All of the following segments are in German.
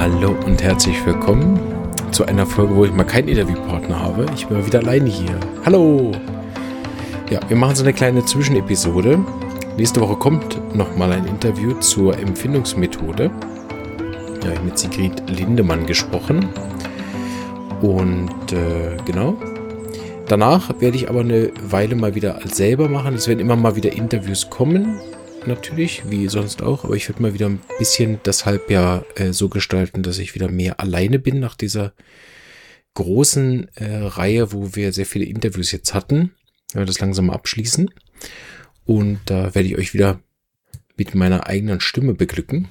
Hallo und herzlich willkommen zu einer Folge, wo ich mal keinen Interviewpartner habe. Ich bin mal wieder alleine hier. Hallo! Ja, wir machen so eine kleine Zwischenepisode. Nächste Woche kommt nochmal ein Interview zur Empfindungsmethode. Ja, ich habe mit Sigrid Lindemann gesprochen. Und genau. Danach werde ich aber eine Weile mal wieder als selber machen. Es werden immer mal wieder Interviews kommen. Natürlich, wie sonst auch, aber ich werde mal wieder ein bisschen deshalb ja so gestalten, dass ich wieder mehr alleine bin nach dieser großen Reihe, wo wir sehr viele Interviews jetzt hatten. Ich werde das langsam abschließen und da werde ich euch wieder mit meiner eigenen Stimme beglücken.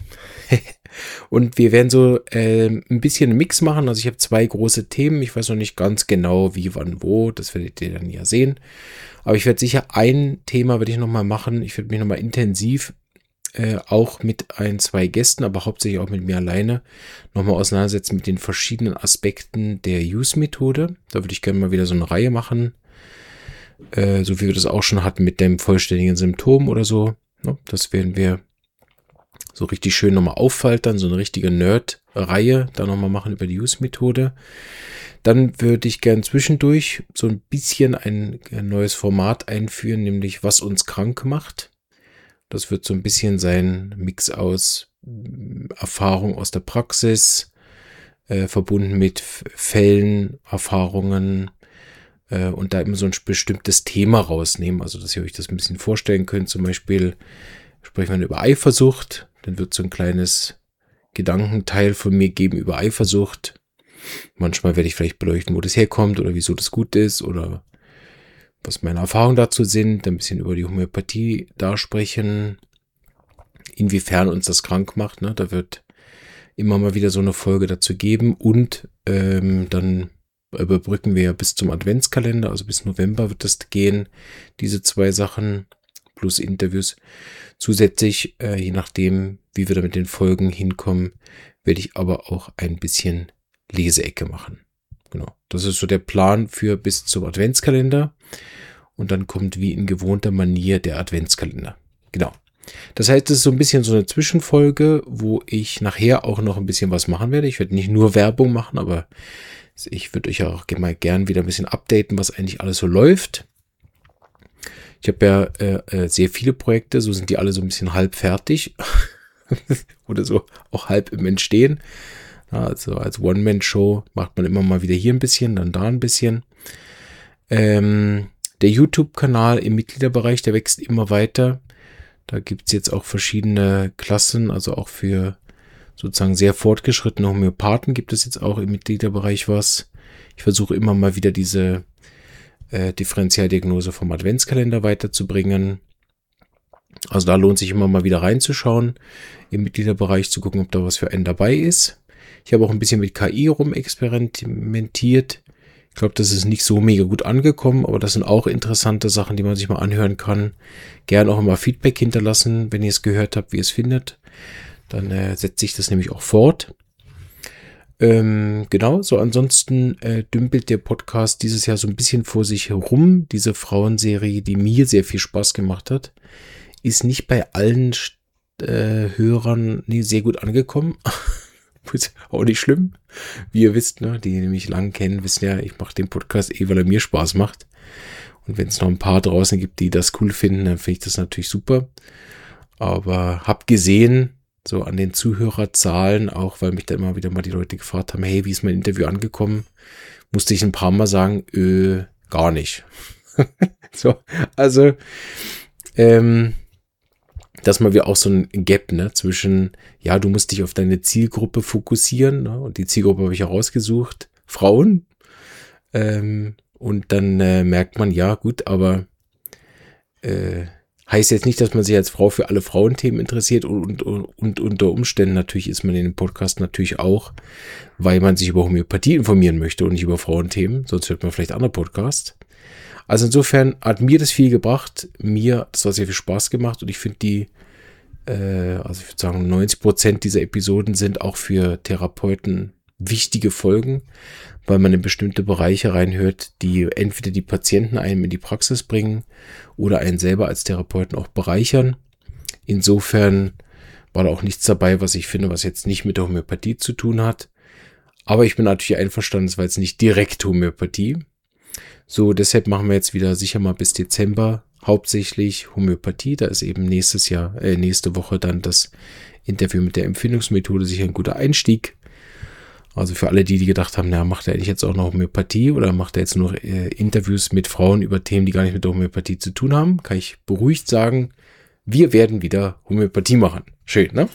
Und wir werden so ein bisschen einen Mix machen. Also ich habe 2 große Themen. Ich weiß noch nicht ganz genau, wie, wann, wo. Das werdet ihr dann ja sehen. Aber ich werde sicher ein Thema werde ich nochmal machen. Ich werde mich nochmal intensiv auch mit 2 Gästen, aber hauptsächlich auch mit mir alleine nochmal auseinandersetzen mit den verschiedenen Aspekten der Use-Methode. Da würde ich gerne mal wieder so eine Reihe machen. So wie wir das auch schon hatten mit dem vollständigen Symptom oder so. Das werden wir so richtig schön nochmal auffaltern, so eine richtige Nerd-Reihe da nochmal machen über die Use-Methode. Dann würde ich gern zwischendurch so ein bisschen ein neues Format einführen, nämlich was uns krank macht. Das wird so ein bisschen sein Mix aus Erfahrung aus der Praxis, verbunden mit Fällen, Erfahrungen und da immer so ein bestimmtes Thema rausnehmen. Also, dass ihr euch das ein bisschen vorstellen könnt. Zum Beispiel sprechen wir über Eifersucht. Dann wird so ein kleines Gedankenteil von mir geben über Eifersucht. Manchmal werde ich vielleicht beleuchten, wo das herkommt oder wieso das gut ist oder was meine Erfahrungen dazu sind. Ein bisschen über die Homöopathie da sprechen, inwiefern uns das krank macht. Ne? Da wird immer mal wieder so eine Folge dazu geben und dann überbrücken wir ja bis zum Adventskalender, also bis November wird das gehen, diese 2 Sachen plus Interviews. Zusätzlich, je nachdem, wie wir da mit den Folgen hinkommen, werde ich aber auch ein bisschen Leseecke machen. Genau, das ist so der Plan für bis zum Adventskalender. Und dann kommt wie in gewohnter Manier der Adventskalender. Genau. Das heißt, es ist so ein bisschen so eine Zwischenfolge, wo ich nachher auch noch ein bisschen was machen werde. Ich werde nicht nur Werbung machen, aber ich würde euch auch mal gern wieder ein bisschen updaten, was eigentlich alles so läuft. Ich habe ja sehr viele Projekte, so sind die alle so ein bisschen halb fertig oder so auch halb im Entstehen. Also als One-Man-Show macht man immer mal wieder hier ein bisschen, dann da ein bisschen. Der YouTube-Kanal im Mitgliederbereich, der wächst immer weiter. Da gibt es jetzt auch verschiedene Klassen, also auch für sozusagen sehr fortgeschrittene Homöopathen gibt es jetzt auch im Mitgliederbereich was. Ich versuche immer mal wieder diese Differentialdiagnose vom Adventskalender weiterzubringen. Also da lohnt sich immer mal wieder reinzuschauen, im Mitgliederbereich zu gucken, ob da was für einen dabei ist. Ich habe auch ein bisschen mit KI rumexperimentiert. Ich glaube, das ist nicht so mega gut angekommen, aber das sind auch interessante Sachen, die man sich mal anhören kann. Gern auch immer Feedback hinterlassen, wenn ihr es gehört habt, wie ihr es findet. Dann setze ich das nämlich auch fort. Genau, so ansonsten dümpelt der Podcast dieses Jahr so ein bisschen vor sich herum. Diese Frauenserie, die mir sehr viel Spaß gemacht hat, ist nicht bei allen Hörern sehr gut angekommen. Ist auch nicht schlimm. Wie ihr wisst, ne, die mich lang kennen, wissen ja, ich mache den Podcast weil er mir Spaß macht. Und wenn es noch ein paar draußen gibt, die das cool finden, dann finde ich das natürlich super. Aber hab gesehen, so an den Zuhörerzahlen, auch weil mich da immer wieder mal die Leute gefragt haben, hey, wie ist mein Interview angekommen? Musste ich ein paar Mal sagen, gar nicht. So, also, dass mal wieder auch so ein Gap, ne, zwischen, ja, du musst dich auf deine Zielgruppe fokussieren, ne, und die Zielgruppe habe ich herausgesucht, Frauen, und dann merkt man, ja, gut, aber heißt jetzt nicht, dass man sich als Frau für alle Frauenthemen interessiert und unter Umständen natürlich ist man in dem Podcast natürlich auch, weil man sich über Homöopathie informieren möchte und nicht über Frauenthemen, sonst hört man vielleicht andere Podcasts. Also insofern hat mir das viel gebracht, das hat sehr viel Spaß gemacht und ich finde also ich würde sagen 90% dieser Episoden sind auch für Therapeuten wichtige Folgen, weil man in bestimmte Bereiche reinhört, die entweder die Patienten einem in die Praxis bringen oder einen selber als Therapeuten auch bereichern. Insofern War da auch nichts dabei, was ich finde, was jetzt nicht mit der Homöopathie zu tun hat. Aber ich bin natürlich einverstanden, es war jetzt nicht direkt Homöopathie. So, deshalb machen wir jetzt wieder sicher mal bis Dezember hauptsächlich Homöopathie. Da ist eben nächste Woche dann das Interview mit der Empfindungsmethode sicher ein guter Einstieg. Also für alle, die gedacht haben, na, macht er eigentlich jetzt auch noch Homöopathie oder macht er jetzt nur Interviews mit Frauen über Themen, die gar nicht mit der Homöopathie zu tun haben, kann ich beruhigt sagen, wir werden wieder Homöopathie machen. Schön, ne?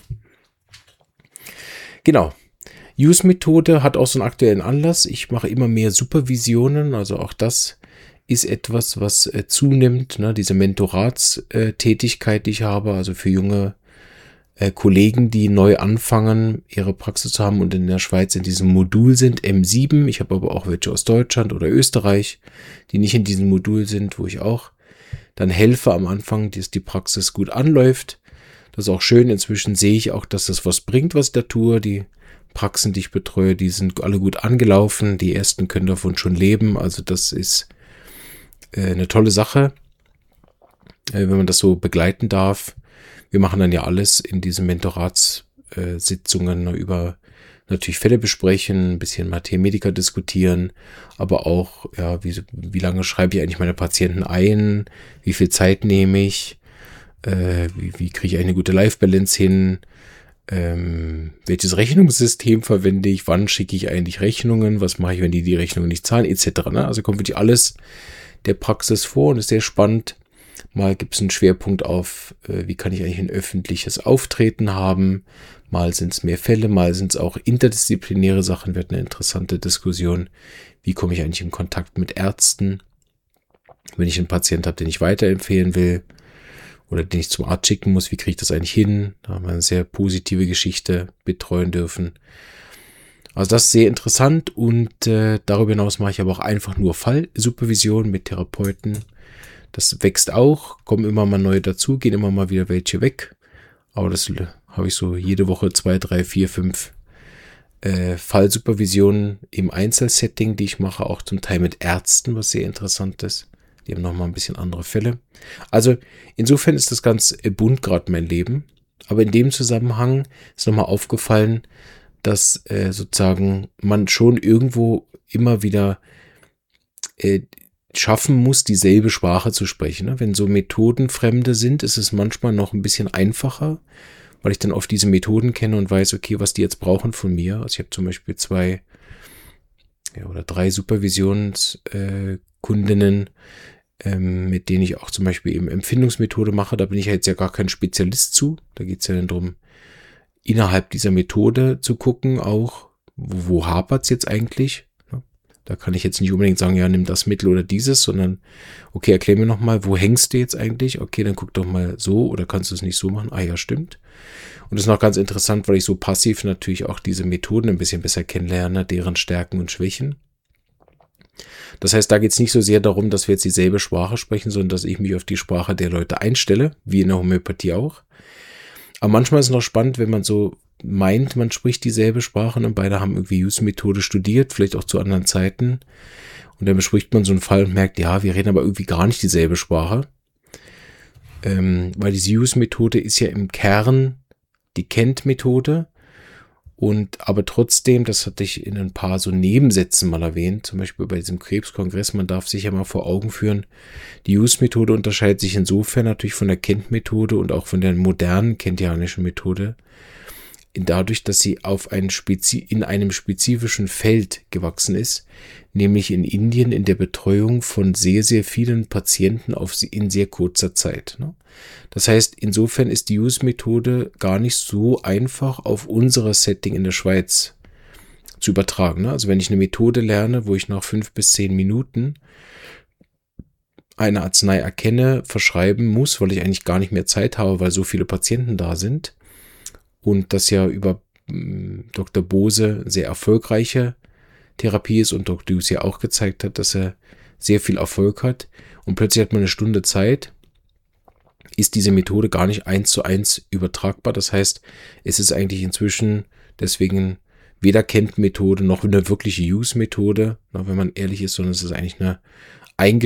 Genau. Use-Methode hat auch so einen aktuellen Anlass. Ich mache immer mehr Supervisionen, also auch das ist etwas, was zunimmt, ne? Diese Mentoratstätigkeit, die ich habe, also für junge Kollegen, die neu anfangen, ihre Praxis zu haben und in der Schweiz in diesem Modul sind, M7. Ich habe aber auch welche aus Deutschland oder Österreich, die nicht in diesem Modul sind, wo ich auch dann helfe am Anfang, dass die Praxis gut anläuft. Das ist auch schön. Inzwischen sehe ich auch, dass das was bringt, was ich da tue. Die Praxen, die ich betreue, die sind alle gut angelaufen. Die ersten können davon schon leben. Also das ist eine tolle Sache, wenn man das so begleiten darf. Wir machen dann ja alles in diesen Mentoratssitzungen über natürlich Fälle besprechen, ein bisschen Mathematiker diskutieren, aber auch, ja, wie lange schreibe ich eigentlich meine Patienten ein, wie viel Zeit nehme ich, wie kriege ich eine gute Life-Balance hin, welches Rechnungssystem verwende ich, wann schicke ich eigentlich Rechnungen, was mache ich, wenn die Rechnungen nicht zahlen, etc. Ne? Also kommt wirklich alles der Praxis vor und ist sehr spannend. Mal gibt es einen Schwerpunkt auf, wie kann ich eigentlich ein öffentliches Auftreten haben. Mal sind es mehr Fälle, mal sind es auch interdisziplinäre Sachen. Wird eine interessante Diskussion. Wie komme ich eigentlich in Kontakt mit Ärzten, wenn ich einen Patienten habe, den ich weiterempfehlen will oder den ich zum Arzt schicken muss. Wie kriege ich das eigentlich hin? Da haben wir eine sehr positive Geschichte betreuen dürfen. Also das ist sehr interessant und darüber hinaus mache ich aber auch einfach nur Fallsupervision mit Therapeuten. Das wächst auch, kommen immer mal neue dazu, gehen immer mal wieder welche weg. Aber das habe ich so jede Woche 2, 3, 4, 5 Fallsupervisionen im Einzelsetting, die ich mache, auch zum Teil mit Ärzten, was sehr interessant ist. Die haben nochmal ein bisschen andere Fälle. Also insofern ist das ganz bunt gerade mein Leben. Aber in dem Zusammenhang ist nochmal aufgefallen, dass sozusagen man schon irgendwo immer wieder schaffen muss, dieselbe Sprache zu sprechen. Ne? Wenn so Methodenfremde sind, ist es manchmal noch ein bisschen einfacher, weil ich dann oft diese Methoden kenne und weiß, okay, was die jetzt brauchen von mir. Also ich habe zum Beispiel 2 oder 3 Supervisionskundinnen, mit denen ich auch zum Beispiel eben Empfindungsmethode mache. Da bin ich ja jetzt ja gar kein Spezialist zu. Da geht es ja dann darum, innerhalb dieser Methode zu gucken, auch wo hapert es jetzt eigentlich. Da kann ich jetzt nicht unbedingt sagen, ja, nimm das Mittel oder dieses, sondern, okay, erklär mir nochmal, wo hängst du jetzt eigentlich? Okay, dann guck doch mal so oder kannst du es nicht so machen? Ah ja, stimmt. Und das ist noch ganz interessant, weil ich so passiv natürlich auch diese Methoden ein bisschen besser kennenlerne, deren Stärken und Schwächen. Das heißt, da geht es nicht so sehr darum, dass wir jetzt dieselbe Sprache sprechen, sondern dass ich mich auf die Sprache der Leute einstelle, wie in der Homöopathie auch. Aber manchmal ist es noch spannend, wenn man so meint, man spricht dieselbe Sprache und beide haben irgendwie Use-Methode studiert, vielleicht auch zu anderen Zeiten. Und dann bespricht man so einen Fall und merkt, ja, wir reden aber irgendwie gar nicht dieselbe Sprache. Weil diese Use-Methode ist ja im Kern die Kent-Methode. Aber trotzdem, das hatte ich in ein paar so Nebensätzen mal erwähnt, zum Beispiel bei diesem Krebskongress, man darf sich ja mal vor Augen führen, die Use-Methode unterscheidet sich insofern natürlich von der Kent-Methode und auch von der modernen kentianischen Methode, dadurch, dass sie in einem spezifischen Feld gewachsen ist, nämlich in Indien in der Betreuung von sehr, sehr vielen Patienten in sehr kurzer Zeit. Das heißt, insofern ist die Use-Methode gar nicht so einfach auf unser Setting in der Schweiz zu übertragen. Also wenn ich eine Methode lerne, wo ich nach 5 bis 10 Minuten eine Arznei erkenne, verschreiben muss, weil ich eigentlich gar nicht mehr Zeit habe, weil so viele Patienten da sind, und das ja über Dr. Bose sehr erfolgreiche Therapie ist und Dr. Hughes ja auch gezeigt hat, dass er sehr viel Erfolg hat und plötzlich hat man eine Stunde Zeit, ist diese Methode gar nicht 1:1 übertragbar. Das heißt, es ist eigentlich inzwischen deswegen weder Kent-Methode noch eine wirkliche Use-Methode, wenn man ehrlich ist, sondern es ist eigentlich eine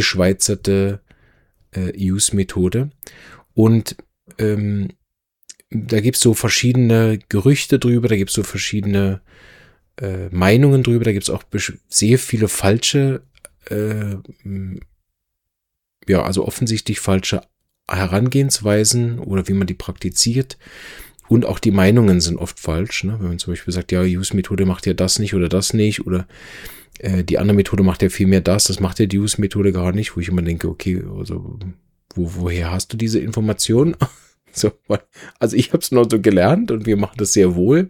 eingeschweizerte Use-Methode. Und da gibt es so verschiedene Gerüchte drüber, da gibt es so verschiedene Meinungen drüber, da gibt es auch sehr viele falsche, also offensichtlich falsche Herangehensweisen oder wie man die praktiziert. Und auch die Meinungen sind oft falsch, ne? Wenn man zum Beispiel sagt, ja, die Use-Methode macht ja das nicht oder die andere Methode macht ja viel mehr das macht ja die Use-Methode gar nicht, wo ich immer denke, okay, also woher hast du diese Information? So, also ich habe es noch so gelernt und wir machen das sehr wohl.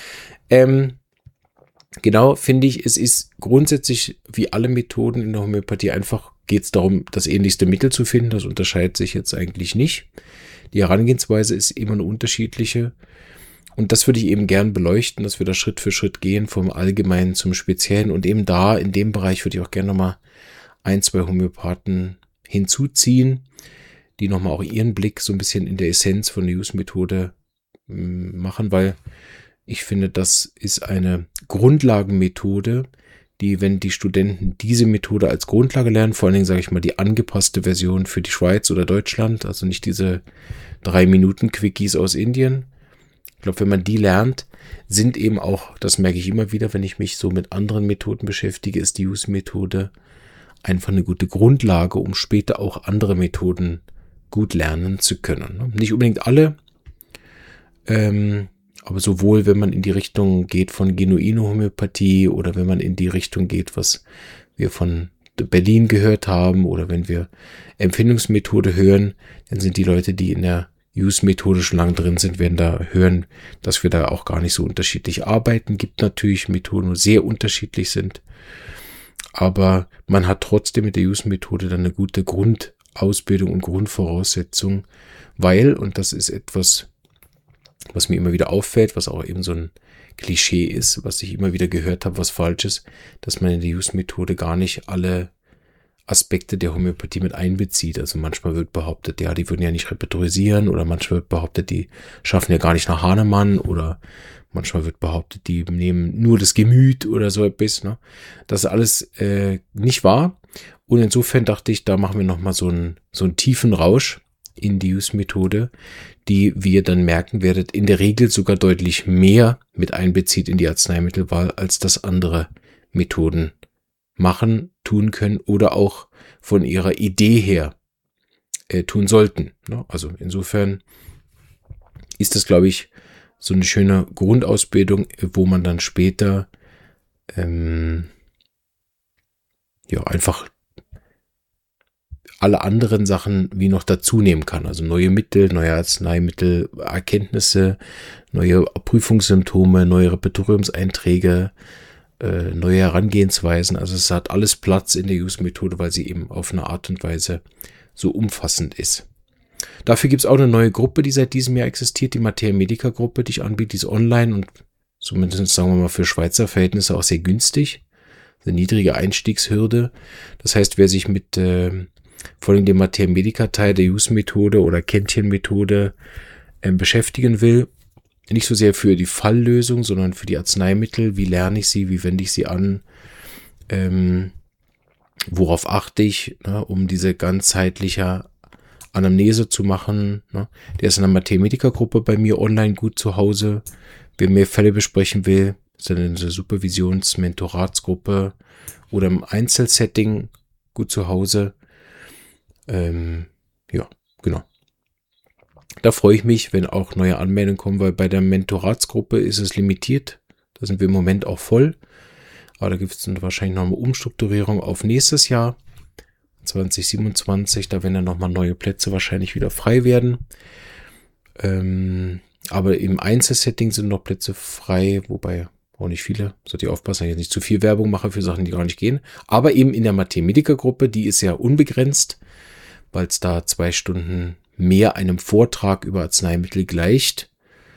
Genau, finde ich, es ist grundsätzlich wie alle Methoden in der Homöopathie einfach geht es darum, das ähnlichste Mittel zu finden. Das unterscheidet sich jetzt eigentlich nicht. Die Herangehensweise ist immer eine unterschiedliche. Und das würde ich eben gern beleuchten, dass wir da Schritt für Schritt gehen, vom Allgemeinen zum Speziellen. Und eben da, in dem Bereich würde ich auch gerne nochmal 1-2 Homöopathen hinzuziehen, die nochmal auch ihren Blick so ein bisschen in der Essenz von der Use-Methode machen, weil ich finde, das ist eine Grundlagenmethode, die, wenn die Studenten diese Methode als Grundlage lernen, vor allen Dingen, sage ich mal, die angepasste Version für die Schweiz oder Deutschland, also nicht diese 3-Minuten-Quickies aus Indien. Ich glaube, wenn man die lernt, sind eben auch, das merke ich immer wieder, wenn ich mich so mit anderen Methoden beschäftige, ist die Use-Methode einfach eine gute Grundlage, um später auch andere Methoden gut lernen zu können. Nicht unbedingt alle, aber sowohl, wenn man in die Richtung geht von genuine Homöopathie oder wenn man in die Richtung geht, was wir von Berlin gehört haben oder wenn wir Empfindungsmethode hören, dann sind die Leute, die in der Use-Methode schon lange drin sind, werden da hören, dass wir da auch gar nicht so unterschiedlich arbeiten. Gibt natürlich Methoden, die sehr unterschiedlich sind, aber man hat trotzdem mit der Use-Methode dann eine gute Grundausbildung und Grundvoraussetzung, weil, und das ist etwas, was mir immer wieder auffällt, was auch eben so ein Klischee ist, was ich immer wieder gehört habe, was falsch ist, dass man in der Use-Methode gar nicht alle Aspekte der Homöopathie mit einbezieht. Also manchmal wird behauptet, ja, die würden ja nicht repertorisieren oder manchmal wird behauptet, die schaffen ja gar nicht nach Hahnemann oder manchmal wird behauptet, die nehmen nur das Gemüt oder so etwas. Ne? Das ist alles nicht wahr. Und insofern dachte ich, da machen wir nochmal so einen tiefen Rausch in die Use-Methode, die, wie ihr dann merken werdet, in der Regel sogar deutlich mehr mit einbezieht in die Arzneimittelwahl, als das andere Methoden machen, tun können oder auch von ihrer Idee her tun sollten. Also insofern ist das, glaube ich, so eine schöne Grundausbildung, wo man dann später einfach alle anderen Sachen wie noch dazu nehmen kann. Also neue Mittel, neue Arzneimittel, Erkenntnisse, neue Prüfungssymptome, neue Repertoriumseinträge, neue Herangehensweisen. Also es hat alles Platz in der Use-Methode, weil sie eben auf eine Art und Weise so umfassend ist. Dafür gibt es auch eine neue Gruppe, die seit diesem Jahr existiert, die Materia Medica Gruppe, die ich anbiete, die ist online und zumindest, sagen wir mal, für Schweizer Verhältnisse auch sehr günstig. Eine niedrige Einstiegshürde. Das heißt, wer sich mit vor allem dem Materia Medica Teil der Use-Methode oder Kännchen-Methode beschäftigen will, nicht so sehr für die Falllösung, sondern für die Arzneimittel. Wie lerne ich sie? Wie wende ich sie an? Worauf achte ich, ne, um diese ganzheitliche Anamnese zu machen? Ne? Der ist in der Materia Medica Gruppe bei mir online gut zu Hause. Wer mehr Fälle besprechen will, ist dann in der Supervisions-Mentoratsgruppe oder im Einzelsetting gut zu Hause. Genau. Da freue ich mich, wenn auch neue Anmeldungen kommen, weil bei der Mentoratsgruppe ist es limitiert. Da sind wir im Moment auch voll. Aber da gibt es wahrscheinlich noch eine Umstrukturierung auf nächstes Jahr, 2027. Da werden dann nochmal neue Plätze wahrscheinlich wieder frei werden. Aber im Einzelsetting sind noch Plätze frei, wobei auch nicht viele. Sollte ich aufpassen, dass ich jetzt nicht zu viel Werbung mache für Sachen, die gar nicht gehen. Aber eben in der Materia Medica Gruppe, die ist ja unbegrenzt, weil es da 2 Stunden mehr einem Vortrag über Arzneimittel gleicht,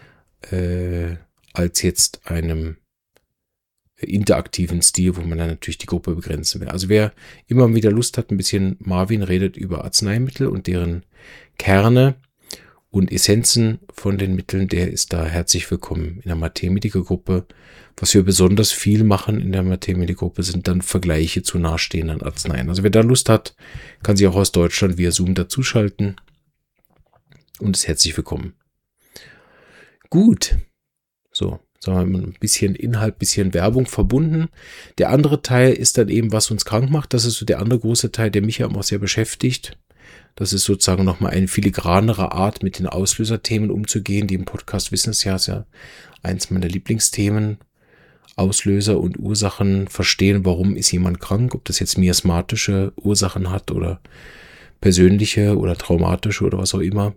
als jetzt einem interaktiven Stil, wo man dann natürlich die Gruppe begrenzen will. Also wer immer wieder Lust hat, ein bisschen Marvin redet über Arzneimittel und deren Kerne und Essenzen von den Mitteln, der ist da herzlich willkommen in der Materia Medica Gruppe. Was wir besonders viel machen in der Materia Medica Gruppe sind dann Vergleiche zu nahestehenden Arzneien. Also wer da Lust hat, kann sich auch aus Deutschland via Zoom dazuschalten und ist herzlich willkommen. Gut. So, sagen wir mal, ein bisschen Inhalt, ein bisschen Werbung verbunden. Der andere Teil ist dann eben, was uns krank macht. Das ist so der andere große Teil, der mich ja immer sehr beschäftigt. Das ist sozusagen nochmal eine filigranere Art, mit den Auslöserthemen umzugehen. Die im Podcast wissen es ja, ist ja eins meiner Lieblingsthemen. Auslöser und Ursachen verstehen, warum ist jemand krank, ob das jetzt miasmatische Ursachen hat oder persönliche oder traumatische oder was auch immer.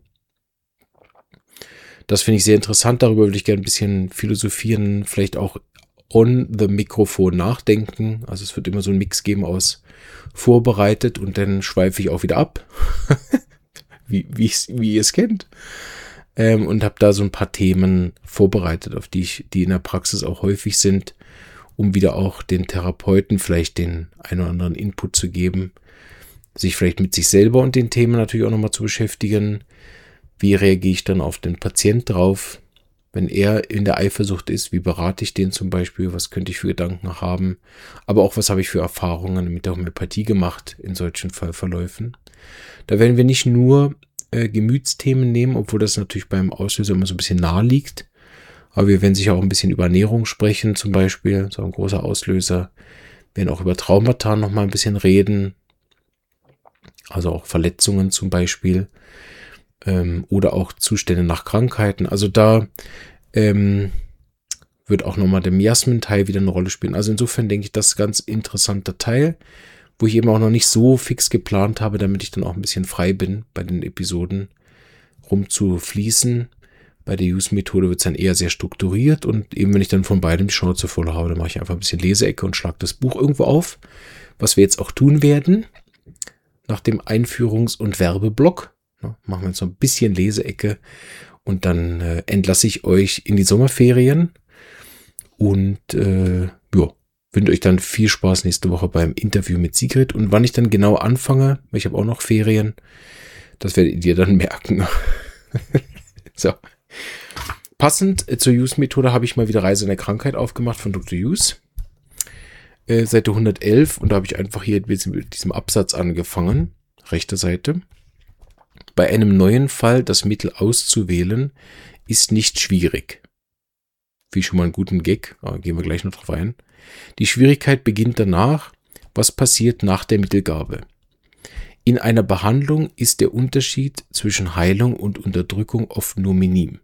Das finde ich sehr interessant, darüber würde ich gerne ein bisschen philosophieren, vielleicht auch on the Mikrofon nachdenken. Also es wird immer so ein Mix geben aus vorbereitet und dann schweife ich auch wieder ab, wie ihr es kennt. Und habe da so ein paar Themen vorbereitet, auf die in der Praxis auch häufig sind, um wieder auch den Therapeuten vielleicht den einen oder anderen Input zu geben, sich vielleicht mit sich selber und den Themen natürlich auch nochmal zu beschäftigen. Wie reagiere ich dann auf den Patient drauf, wenn er in der Eifersucht ist? Wie berate ich den zum Beispiel? Was könnte ich für Gedanken haben? Aber auch, was habe ich für Erfahrungen mit der Homöopathie gemacht in solchen Fallverläufen? Da werden wir nicht nur Gemütsthemen nehmen, obwohl das natürlich beim Auslöser immer so ein bisschen nahe liegt. Aber wir werden sicher auch ein bisschen über Ernährung sprechen, zum Beispiel, so ein großer Auslöser. Wir werden auch über Traumata noch mal ein bisschen reden. Also auch Verletzungen zum Beispiel. Oder auch Zustände nach Krankheiten. Also da wird auch nochmal der Miasmen-Teil wieder eine Rolle spielen. Also insofern denke ich, das ist ein ganz interessanter Teil, wo ich eben auch noch nicht so fix geplant habe, damit ich dann auch ein bisschen frei bin, bei den Episoden rumzufließen. Bei der Use-Methode wird es dann eher sehr strukturiert und eben wenn ich dann von beidem die Schnauze voll habe, dann mache ich einfach ein bisschen Leseecke und schlage das Buch irgendwo auf, was wir jetzt auch tun werden, nach dem Einführungs- und Werbeblock. Machen wir jetzt noch ein bisschen Leseecke und dann entlasse ich euch in die Sommerferien und wünsche euch dann viel Spaß nächste Woche beim Interview mit Sigrid. Und wann ich dann genau anfange, ich habe auch noch Ferien, das werdet ihr dann merken. So. Passend zur Use-Methode habe ich mal wieder Reise in der Krankheit aufgemacht von Dr. Use. Seite 111 und da habe ich einfach hier mit diesem Absatz angefangen. Rechte Seite. Bei einem neuen Fall das Mittel auszuwählen, ist nicht schwierig. Wie schon mal einen guten Gag, gehen wir gleich noch drauf ein. Die Schwierigkeit beginnt danach, was passiert nach der Mittelgabe. In einer Behandlung ist der Unterschied zwischen Heilung und Unterdrückung oft nur minim.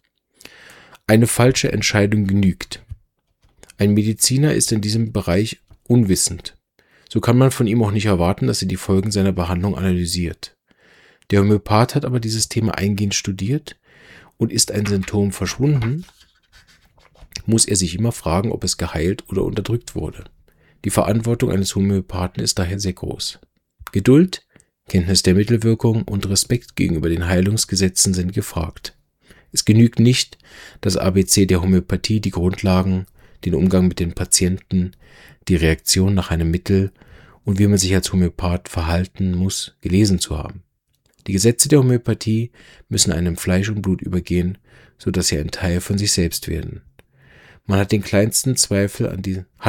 Eine falsche Entscheidung genügt. Ein Mediziner ist in diesem Bereich unwissend. So kann man von ihm auch nicht erwarten, dass er die Folgen seiner Behandlung analysiert. Der Homöopath hat aber dieses Thema eingehend studiert und ist ein Symptom verschwunden, muss er sich immer fragen, ob es geheilt oder unterdrückt wurde. Die Verantwortung eines Homöopathen ist daher sehr groß. Geduld, Kenntnis der Mittelwirkung und Respekt gegenüber den Heilungsgesetzen sind gefragt. Es genügt nicht, das ABC der Homöopathie, die Grundlagen, den Umgang mit den Patienten, die Reaktion nach einem Mittel und wie man sich als Homöopath verhalten muss, gelesen zu haben. Die Gesetze der Homöopathie müssen einem Fleisch und Blut übergehen, sodass sie ein Teil von sich selbst werden. Hat man den kleinsten Zweifel an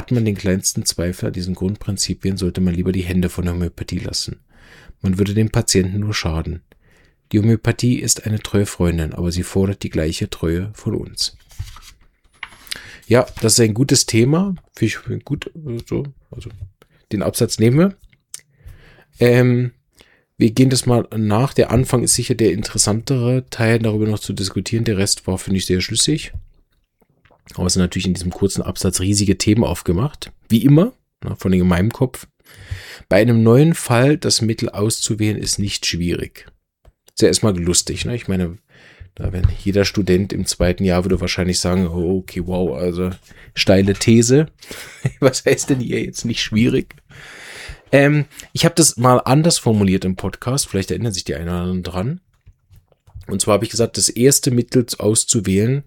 diesen Grundprinzipien, sollte man lieber die Hände von der Homöopathie lassen. Man würde dem Patienten nur schaden. Die Homöopathie ist eine treue Freundin, aber sie fordert die gleiche Treue von uns. Ja, das ist ein gutes Thema. Finde ich gut. Also den Absatz nehmen wir. Wir gehen das mal nach. Der Anfang ist sicher der interessantere Teil, darüber noch zu diskutieren. Der Rest war, finde ich, sehr schlüssig. Aber es sind natürlich in diesem kurzen Absatz riesige Themen aufgemacht. Wie immer, von in meinem Kopf. Bei einem neuen Fall das Mittel auszuwählen, ist nicht schwierig. Ist ja erstmal lustig. Ne? Ich meine, wenn jeder Student im 2. Jahr würde wahrscheinlich sagen, oh, okay, wow, also steile These. Was heißt denn hier jetzt nicht schwierig? Ich habe das mal anders formuliert im Podcast. Vielleicht erinnern sich die einen oder anderen dran. Und zwar habe ich gesagt, das erste Mittel auszuwählen,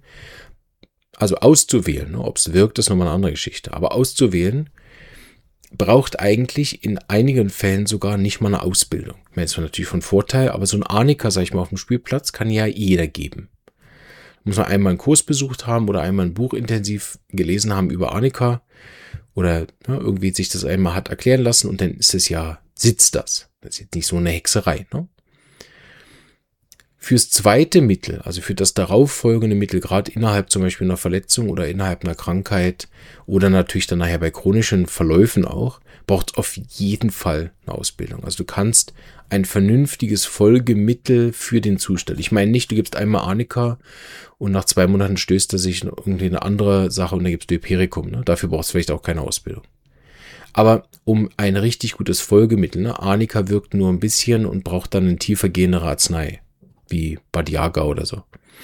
ne, ob es wirkt, ist nochmal eine andere Geschichte. Aber auszuwählen braucht eigentlich in einigen Fällen sogar nicht mal eine Ausbildung. Ich meine, das war natürlich von Vorteil, aber so ein Arnika, sag ich mal, auf dem Spielplatz kann ja jeder geben. Muss man einmal einen Kurs besucht haben oder einmal ein Buch intensiv gelesen haben über Arnika oder irgendwie sich das einmal hat erklären lassen und dann ist es ja, sitzt das. Das ist jetzt nicht so eine Hexerei. Ne? Fürs zweite Mittel, also für das darauffolgende Mittel, gerade innerhalb zum Beispiel einer Verletzung oder innerhalb einer Krankheit oder natürlich dann nachher bei chronischen Verläufen auch, braucht es auf jeden Fall eine Ausbildung. Also du kannst ein vernünftiges Folgemittel für den Zustand. Ich meine nicht, du gibst einmal Arnika und nach 2 Monaten stößt er sich irgendwie eine andere Sache und dann gibst du Hypericum. Ne? Dafür brauchst du vielleicht auch keine Ausbildung. Aber um ein richtig gutes Folgemittel, ne? Arnika wirkt nur ein bisschen und braucht dann eine tiefer gehendere Arznei, wie Badiaga oder so.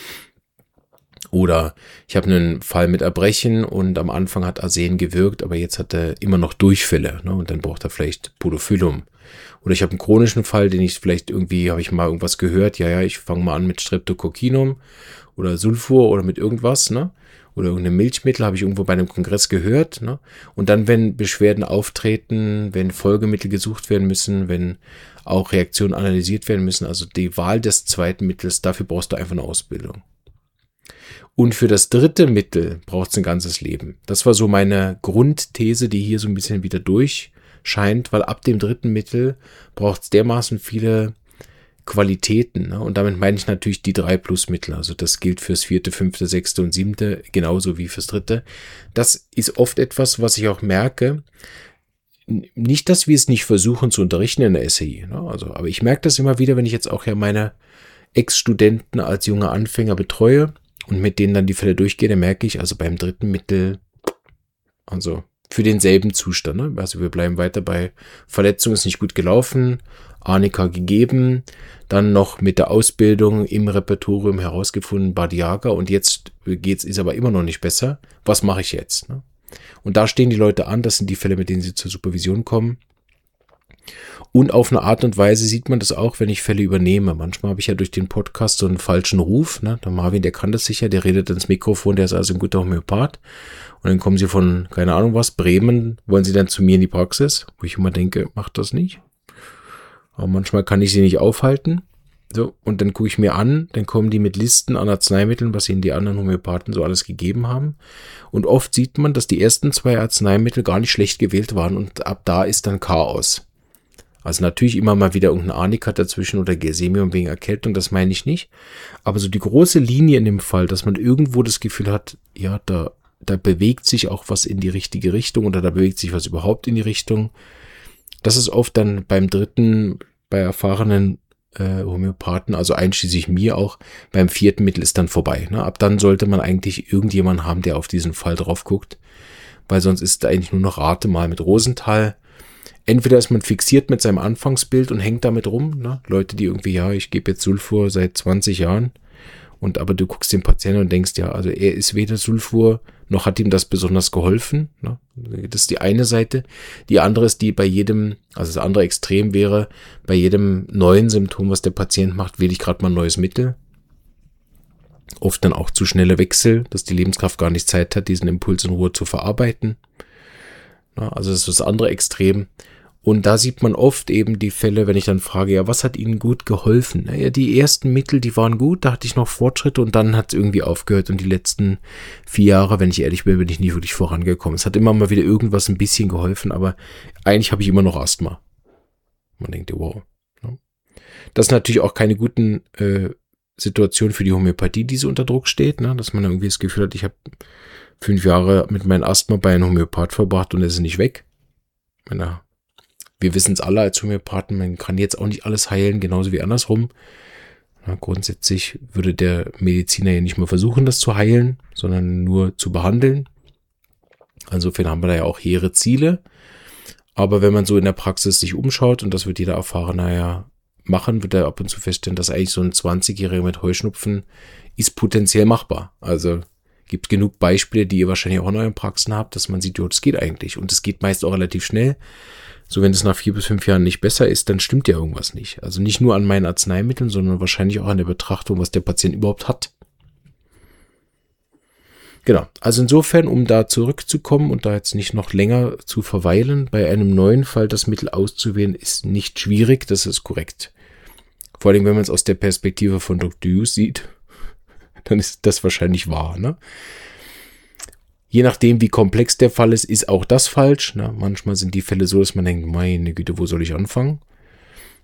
Oder ich habe einen Fall mit Erbrechen und am Anfang hat Arsen gewirkt, aber jetzt hat er immer noch Durchfälle, ne? Und dann braucht er vielleicht Podophyllum. Oder ich habe einen chronischen Fall, den ich vielleicht irgendwie, habe ich mal irgendwas gehört, ich fange mal an mit Streptococcinum oder Sulfur oder mit irgendwas, ne? Oder irgendein Milchmittel, habe ich irgendwo bei einem Kongress gehört, ne? Und dann, wenn Beschwerden auftreten, wenn Folgemittel gesucht werden müssen, wenn auch Reaktionen analysiert werden müssen, also die Wahl des zweiten Mittels, dafür brauchst du einfach eine Ausbildung. Und für das dritte Mittel braucht es ein ganzes Leben. Das war so meine Grundthese, die hier so ein bisschen wieder durchscheint, weil ab dem dritten Mittel braucht es dermaßen viele Qualitäten. Ne? Und damit meine ich natürlich die 3+ Mittel. Also das gilt fürs 4., 5., 6. und 7. genauso wie fürs dritte. Das ist oft etwas, was ich auch merke. Nicht, dass wir es nicht versuchen zu unterrichten in der SAI. Ne? Also, aber ich merke das immer wieder, wenn ich jetzt auch ja meine Ex-Studenten als junge Anfänger betreue und mit denen dann die Fälle durchgehe, dann merke ich, also beim dritten Mittel, also für denselben Zustand. Ne? Also wir bleiben weiter bei Verletzung ist nicht gut gelaufen, Arnika gegeben, dann noch mit der Ausbildung im Repertorium herausgefunden, Badiaga und jetzt ist aber immer noch nicht besser. Was mache ich jetzt? Ne? Und da stehen die Leute an, das sind die Fälle, mit denen sie zur Supervision kommen. Und auf eine Art und Weise sieht man das auch, wenn ich Fälle übernehme. Manchmal habe ich ja durch den Podcast so einen falschen Ruf. Ne? Der Marvin, der kann das sicher, der redet ins Mikrofon, der ist also ein guter Homöopath. Und dann kommen sie von, keine Ahnung was, Bremen, wollen sie dann zu mir in die Praxis, wo ich immer denke, macht das nicht. Aber manchmal kann ich sie nicht aufhalten. So, und dann gucke ich mir an, dann kommen die mit Listen an Arzneimitteln, was ihnen die anderen Homöopathen so alles gegeben haben. Und oft sieht man, dass die ersten 2 Arzneimittel gar nicht schlecht gewählt waren und ab da ist dann Chaos. Also natürlich immer mal wieder irgendein Arnika dazwischen oder Gersemium wegen Erkältung, das meine ich nicht. Aber so die große Linie in dem Fall, dass man irgendwo das Gefühl hat, ja, da bewegt sich auch was in die richtige Richtung oder da bewegt sich was überhaupt in die Richtung. Das ist oft dann beim dritten, bei erfahrenen Homöopathen, also einschließlich mir auch, beim 4. Mittel ist dann vorbei. Ne? Ab dann sollte man eigentlich irgendjemanden haben, der auf diesen Fall drauf guckt, weil sonst ist da eigentlich nur noch Rate mal mit Rosenthal. Entweder ist man fixiert mit seinem Anfangsbild und hängt damit rum, ne? Leute, die irgendwie, ja, ich gebe jetzt Sulfur seit 20 Jahren und aber du guckst den Patienten und denkst, ja, also er ist weder Sulfur, noch hat ihm das besonders geholfen, ne? Das ist die eine Seite. Die andere ist die bei jedem, also das andere Extrem wäre, bei jedem neuen Symptom, was der Patient macht, wähle ich gerade mal ein neues Mittel. Oft dann auch zu schnelle Wechsel, dass die Lebenskraft gar nicht Zeit hat, diesen Impuls in Ruhe zu verarbeiten. Ja, also das ist das andere Extrem. Und da sieht man oft eben die Fälle, wenn ich dann frage, ja, was hat Ihnen gut geholfen? Naja, die ersten Mittel, die waren gut, da hatte ich noch Fortschritte und dann hat es irgendwie aufgehört und die letzten 4 Jahre, wenn ich ehrlich bin, bin ich nicht wirklich vorangekommen. Es hat immer mal wieder irgendwas ein bisschen geholfen, aber eigentlich habe ich immer noch Asthma. Man denkt, wow. Ja. Das ist natürlich auch keine guten Situation für die Homöopathie, die so unter Druck steht, ne? Dass man irgendwie das Gefühl hat, ich habe 5 Jahre mit meinem Asthma bei einem Homöopath verbracht und es ist nicht weg. Wir wissen es alle als Homöopathen, man kann jetzt auch nicht alles heilen, genauso wie andersrum. Ja, grundsätzlich würde der Mediziner ja nicht mehr versuchen, das zu heilen, sondern nur zu behandeln. Insofern haben wir da ja auch hehre Ziele. Aber wenn man so in der Praxis sich umschaut, und das wird jeder Erfahrener ja machen, wird er ab und zu feststellen, dass eigentlich so ein 20-Jähriger mit Heuschnupfen ist potenziell machbar. Also gibt genug Beispiele, die ihr wahrscheinlich auch in euren Praxen habt, dass man sieht, jo, das geht eigentlich. Und es geht meist auch relativ schnell. So, wenn es nach 4 bis 5 Jahren nicht besser ist, dann stimmt ja irgendwas nicht. Also nicht nur an meinen Arzneimitteln, sondern wahrscheinlich auch an der Betrachtung, was der Patient überhaupt hat. Genau, also insofern, um da zurückzukommen und da jetzt nicht noch länger zu verweilen, bei einem neuen Fall das Mittel auszuwählen, ist nicht schwierig, das ist korrekt. Vor allem, wenn man es aus der Perspektive von Dr. Hughes sieht, dann ist das wahrscheinlich wahr, ne? Je nachdem, wie komplex der Fall ist auch das falsch. Ne? Manchmal sind die Fälle so, dass man denkt, meine Güte, wo soll ich anfangen?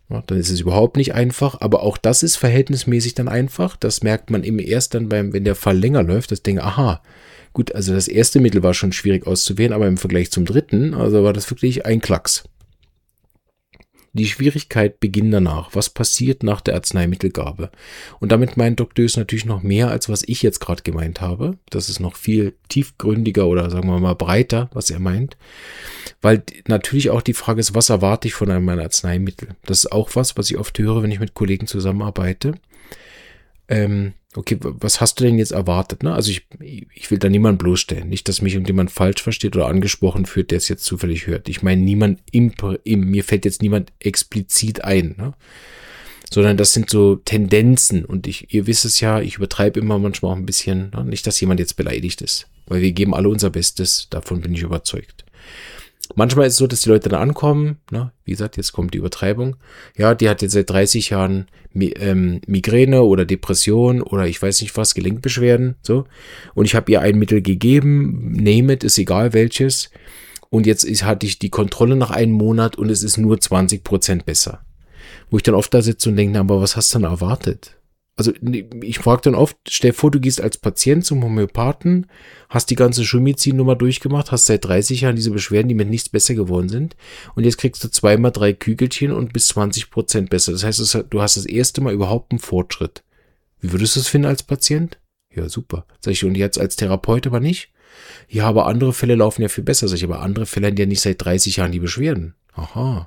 Ja, dann ist es überhaupt nicht einfach, aber auch das ist verhältnismäßig dann einfach. Das merkt man immer erst dann wenn der Fall länger läuft, das denke, aha, gut, also das erste Mittel war schon schwierig auszuwählen, aber im Vergleich zum dritten, also war das wirklich ein Klacks. Die Schwierigkeit beginnt danach. Was passiert nach der Arzneimittelgabe? Und damit meint Dr. Dös natürlich noch mehr, als was ich jetzt gerade gemeint habe. Das ist noch viel tiefgründiger oder sagen wir mal breiter, was er meint. Weil natürlich auch die Frage ist, was erwarte ich von einem Arzneimittel? Das ist auch was ich oft höre, wenn ich mit Kollegen zusammenarbeite. Okay, was hast du denn jetzt erwartet? Ne? Also ich will da niemanden bloßstellen. Nicht, dass mich irgendjemand falsch versteht oder angesprochen fühlt, der es jetzt zufällig hört. Ich meine, mir fällt jetzt niemand explizit ein, ne? Sondern das sind so Tendenzen. Und ihr wisst es ja, ich übertreibe immer manchmal auch ein bisschen. Ne? Nicht, dass jemand jetzt beleidigt ist. Weil wir geben alle unser Bestes. Davon bin ich überzeugt. Manchmal ist es so, dass die Leute dann ankommen, ne? Wie gesagt, jetzt kommt die Übertreibung. Ja, die hat jetzt seit 30 Jahren Migräne oder Depression oder ich weiß nicht was, Gelenkbeschwerden, so. Und ich habe ihr ein Mittel gegeben, name it, ist egal welches. Und jetzt hatte ich die Kontrolle nach einem Monat und es ist nur 20% besser. Wo ich dann oft da sitze und denke, aber was hast du denn erwartet? Also ich frage dann oft, stell dir vor, du gehst als Patient zum Homöopathen, hast die ganze Schulmedizinnummer durchgemacht, hast seit 30 Jahren diese Beschwerden, die mit nichts besser geworden sind und jetzt kriegst du 2x3 Kügelchen und bist 20% besser. Das heißt, du hast das erste Mal überhaupt einen Fortschritt. Wie würdest du es finden als Patient? Ja, super. Sag ich, und jetzt als Therapeut aber nicht? Ja, aber andere Fälle laufen ja viel besser. Sag ich, aber andere Fälle haben ja nicht seit 30 Jahren die Beschwerden. Aha.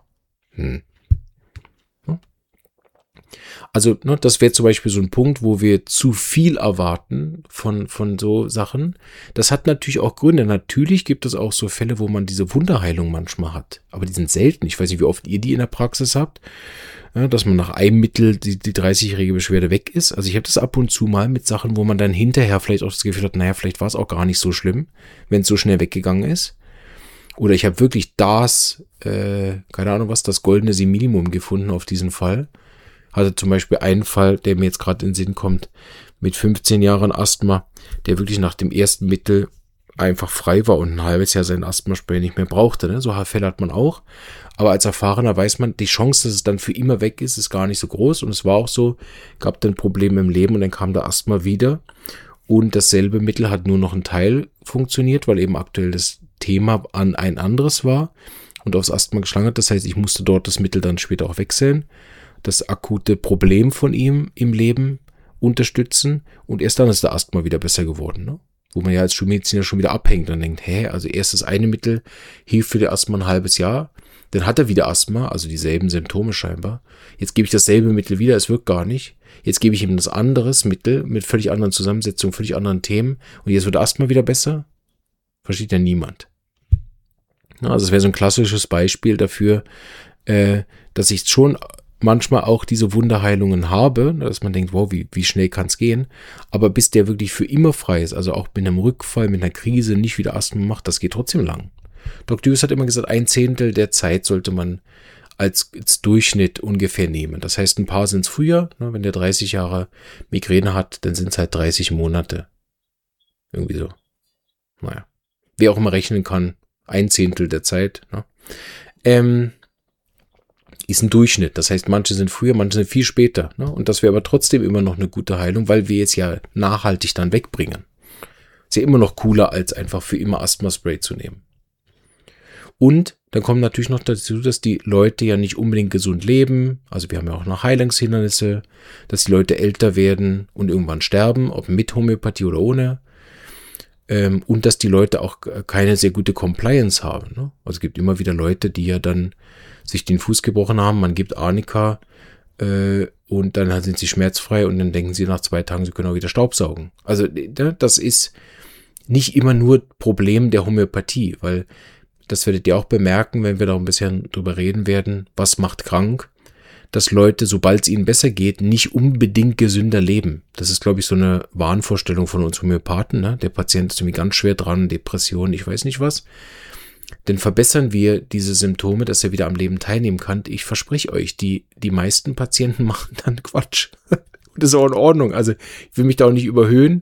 Also, ne, das wäre zum Beispiel so ein Punkt, wo wir zu viel erwarten von so Sachen. Das hat natürlich auch Gründe. Natürlich gibt es auch so Fälle, wo man diese Wunderheilung manchmal hat. Aber die sind selten. Ich weiß nicht, wie oft ihr die in der Praxis habt. Ja, dass man nach einem Mittel die 30-jährige Beschwerde weg ist. Also ich habe das ab und zu mal mit Sachen, wo man dann hinterher vielleicht auch das Gefühl hat, naja, vielleicht war es auch gar nicht so schlimm, wenn es so schnell weggegangen ist. Oder ich habe wirklich keine Ahnung was, das goldene Minimum gefunden auf diesen Fall. Hatte zum Beispiel einen Fall, der mir jetzt gerade in den Sinn kommt, mit 15 Jahren Asthma, der wirklich nach dem ersten Mittel einfach frei war und ein halbes Jahr sein Asthmaspray nicht mehr brauchte. Ne? So Fälle hat man auch. Aber als Erfahrener weiß man, die Chance, dass es dann für immer weg ist, ist gar nicht so groß. Und es war auch so, gab dann Probleme im Leben und dann kam der Asthma wieder. Und dasselbe Mittel hat nur noch ein Teil funktioniert, weil eben aktuell das Thema an ein anderes war und aufs Asthma geschlagen hat. Das heißt, ich musste dort das Mittel dann später auch wechseln. Das akute Problem von ihm im Leben unterstützen und erst dann ist der Asthma wieder besser geworden, ne? Wo man ja als Schulmediziner schon wieder abhängt und denkt, also erst das eine Mittel hilft für den Asthma ein halbes Jahr, dann hat er wieder Asthma, also dieselben Symptome scheinbar. Jetzt gebe ich dasselbe Mittel wieder, es wirkt gar nicht. Jetzt gebe ich ihm das anderes Mittel mit völlig anderen Zusammensetzungen, völlig anderen Themen und jetzt wird Asthma wieder besser. Versteht ja niemand. Also es wäre so ein klassisches Beispiel dafür, dass ich schon manchmal auch diese Wunderheilungen habe, dass man denkt, wow, wie schnell kann es gehen, aber bis der wirklich für immer frei ist, also auch mit einem Rückfall, mit einer Krise nicht wieder Asthma macht, das geht trotzdem lang. Dr. Dös hat immer gesagt, 1/10 der Zeit sollte man als Durchschnitt ungefähr nehmen. Das heißt, ein paar sind es früher, ne, wenn der 30 Jahre Migräne hat, dann sind es halt 30 Monate. Irgendwie so. Naja. Wer auch immer rechnen kann, 1/10 der Zeit, ne? Ist ein Durchschnitt. Das heißt, manche sind früher, manche sind viel später. Ne? Und das wäre aber trotzdem immer noch eine gute Heilung, weil wir es ja nachhaltig dann wegbringen. Ist ja immer noch cooler, als einfach für immer Asthma-Spray zu nehmen. Und dann kommt natürlich noch dazu, dass die Leute ja nicht unbedingt gesund leben. Also wir haben ja auch noch Heilungshindernisse, dass die Leute älter werden und irgendwann sterben, ob mit Homöopathie oder ohne. Und dass die Leute auch keine sehr gute Compliance haben. Ne? Also es gibt immer wieder Leute, die ja dann sich den Fuß gebrochen haben, man gibt Arnika und dann sind sie schmerzfrei und dann denken sie nach 2 Tagen, sie können auch wieder Staubsaugen. Also das ist nicht immer nur Problem der Homöopathie, weil das werdet ihr auch bemerken, wenn wir da ein bisschen drüber reden werden, was macht krank, dass Leute, sobald es ihnen besser geht, nicht unbedingt gesünder leben. Das ist, glaube ich, so eine Wahnvorstellung von uns Homöopathen. Ne? Der Patient ist irgendwie ganz schwer dran, Depression, ich weiß nicht was. Denn verbessern wir diese Symptome, dass er wieder am Leben teilnehmen kann. Ich verspreche euch, die meisten Patienten machen dann Quatsch. Und das ist auch in Ordnung. Also ich will mich da auch nicht überhöhen,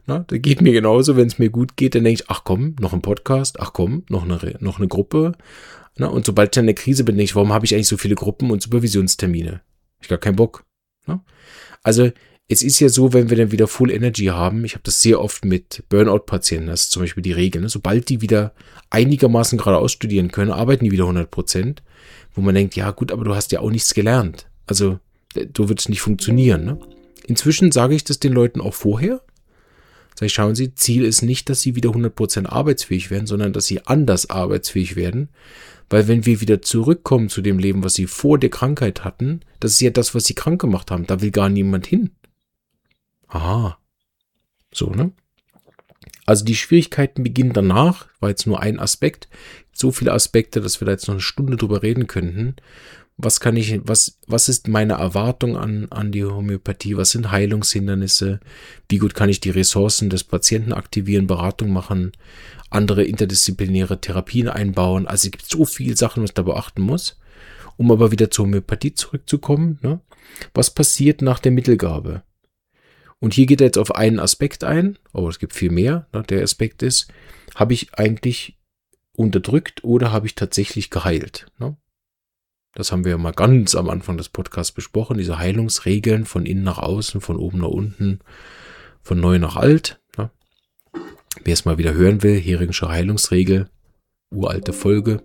Na, das geht mir genauso, wenn es mir gut geht, dann denke ich, ach komm, noch ein Podcast, ach komm, noch eine Gruppe. Na, und sobald ich in der Krise bin, denke ich, warum habe ich eigentlich so viele Gruppen und Supervisionstermine? Ich gar keinen Bock. Na? Also es ist ja so, wenn wir dann wieder Full Energy haben, ich habe das sehr oft mit Burnout-Patienten, das ist zum Beispiel die Regel, ne? Sobald die wieder einigermaßen geradeaus studieren können, arbeiten die wieder 100%, wo man denkt, ja gut, aber du hast ja auch nichts gelernt. Also so wird es nicht funktionieren. Ne? Inzwischen sage ich das den Leuten auch vorher. Sag ich, schauen Sie, Ziel ist nicht, dass Sie wieder 100% arbeitsfähig werden, sondern dass Sie anders arbeitsfähig werden. Weil wenn wir wieder zurückkommen zu dem Leben, was Sie vor der Krankheit hatten, das ist ja das, was Sie krank gemacht haben. Da will gar niemand hin. Aha. So, ne? Also die Schwierigkeiten beginnen danach, war jetzt nur ein Aspekt. So viele Aspekte, dass wir da jetzt noch eine Stunde drüber reden könnten. Was ist meine Erwartung an die Homöopathie? Was sind Heilungshindernisse? Wie gut kann ich die Ressourcen des Patienten aktivieren, Beratung machen, andere interdisziplinäre Therapien einbauen? Also es gibt so viele Sachen, was da beachten muss. Um aber wieder zur Homöopathie zurückzukommen, ne? Was passiert nach der Mittelgabe? Und hier geht er jetzt auf einen Aspekt ein, aber es gibt viel mehr. Ne? Der Aspekt ist, habe ich eigentlich unterdrückt oder habe ich tatsächlich geheilt? Ne? Das haben wir ja mal ganz am Anfang des Podcasts besprochen, diese Heilungsregeln von innen nach außen, von oben nach unten, von neu nach alt. Ne? Wer es mal wieder hören will, Heringsche Heilungsregel, uralte Folge.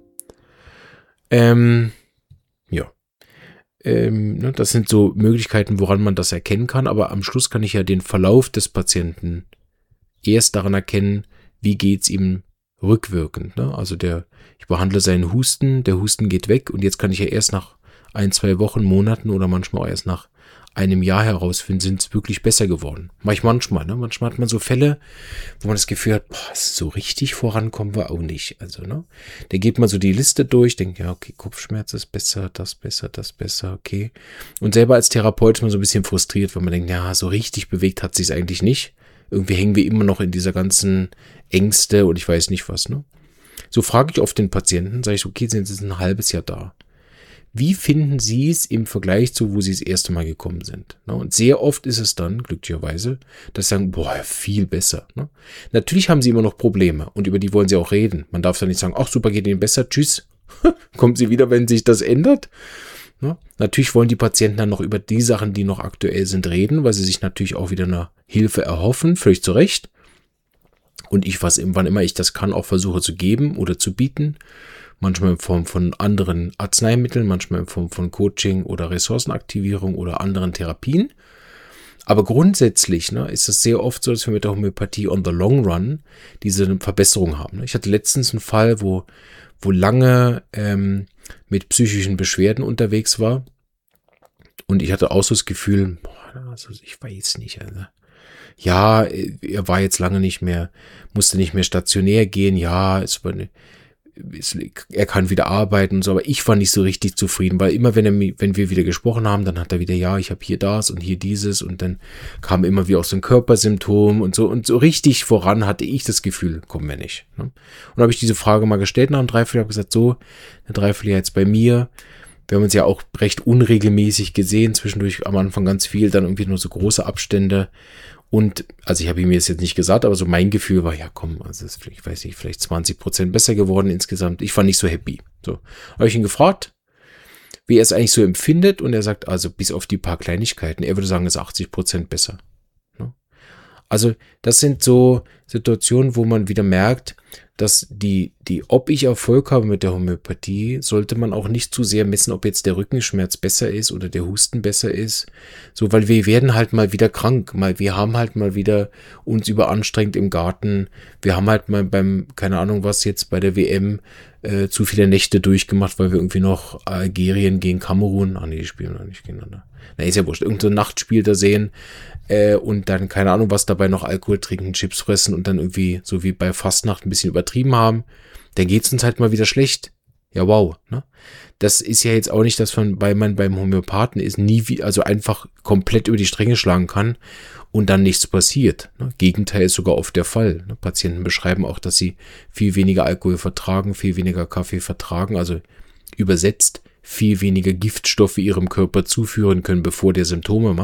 Das sind so Möglichkeiten, woran man das erkennen kann, aber am Schluss kann ich ja den Verlauf des Patienten erst daran erkennen, wie geht's ihm rückwirkend. Ne? Also ich behandle seinen Husten, der Husten geht weg und jetzt kann ich ja erst nach 1-2 Wochen, Monaten oder manchmal auch erst nach einem Jahr herausfinden, sind es wirklich besser geworden. Manchmal, ne? Manchmal hat man so Fälle, wo man das Gefühl hat, so richtig vorankommen wir auch nicht. Also, ne? Da geht man so die Liste durch, denkt, ja, okay, Kopfschmerz ist besser, das besser, okay. Und selber als Therapeut ist man so ein bisschen frustriert, weil man denkt, ja, so richtig bewegt hat sich es eigentlich nicht. Irgendwie hängen wir immer noch in dieser ganzen Ängste und ich weiß nicht was, ne? So frage ich oft den Patienten, sage ich, okay, sind Sie jetzt ein halbes Jahr da? Wie finden Sie es im Vergleich zu, wo Sie das erste Mal gekommen sind? Und sehr oft ist es dann, glücklicherweise, dass Sie sagen, viel besser. Natürlich haben Sie immer noch Probleme und über die wollen Sie auch reden. Man darf dann nicht sagen, ach super, geht Ihnen besser, tschüss. Kommen Sie wieder, wenn sich das ändert? Natürlich wollen die Patienten dann noch über die Sachen, die noch aktuell sind, reden, weil sie sich natürlich auch wieder eine Hilfe erhoffen, völlig zu Recht. Und ich, wann immer ich das kann, auch versuche zu geben oder zu bieten. Manchmal in Form von anderen Arzneimitteln, manchmal in Form von Coaching oder Ressourcenaktivierung oder anderen Therapien. Aber grundsätzlich ist es sehr oft so, dass wir mit der Homöopathie on the long run diese Verbesserung haben. Ich hatte letztens einen Fall, wo lange mit psychischen Beschwerden unterwegs war und ich hatte auch so das Gefühl, ich weiß nicht, also ja, er war jetzt lange nicht mehr, musste nicht mehr stationär gehen, ja, er kann wieder arbeiten und so, aber ich war nicht so richtig zufrieden, weil immer wenn wir wieder gesprochen haben, dann hat er wieder, ja, ich habe hier das und hier dieses und dann kam immer wieder auch so ein Körpersymptom und so richtig voran hatte ich das Gefühl, kommen wir nicht. Ne? Und habe ich diese Frage mal gestellt nach einem Dreivierteljahr, habe gesagt, so, ein Dreivierteljahr jetzt bei mir, wir haben uns ja auch recht unregelmäßig gesehen, zwischendurch am Anfang ganz viel, dann irgendwie nur so große Abstände. Und, also ich habe ihm jetzt nicht gesagt, aber so mein Gefühl war, ja komm, also es ist, ich weiß nicht, vielleicht 20% besser geworden insgesamt. Ich war nicht so happy. So, habe ich ihn gefragt, wie er es eigentlich so empfindet und er sagt, also bis auf die paar Kleinigkeiten, er würde sagen, es ist 80% besser. Also das sind so Situationen, wo man wieder merkt, dass ob ich Erfolg habe mit der Homöopathie, sollte man auch nicht zu sehr messen, ob jetzt der Rückenschmerz besser ist oder der Husten besser ist. So, weil wir werden halt mal wieder krank, wir haben halt mal wieder uns überanstrengt im Garten, wir haben halt mal keine Ahnung was jetzt bei der WM, zu viele Nächte durchgemacht, weil wir irgendwie noch Algerien gegen Kamerun, die spielen noch nicht gegeneinander. Ist ja wurscht, irgendein Nachtspiel da sehen, und dann keine Ahnung was dabei noch Alkohol trinken, Chips fressen und dann irgendwie so wie bei Fastnacht ein bisschen übertrieben haben, dann geht's uns halt mal wieder schlecht. Ja, wow. Ne? Das ist ja jetzt auch nicht, weil man beim Homöopathen ist, also einfach komplett über die Stränge schlagen kann und dann nichts passiert. Ne? Gegenteil ist sogar oft der Fall. Ne? Patienten beschreiben auch, dass sie viel weniger Alkohol vertragen, viel weniger Kaffee vertragen, also übersetzt viel weniger Giftstoffe ihrem Körper zuführen können, bevor der Symptome macht.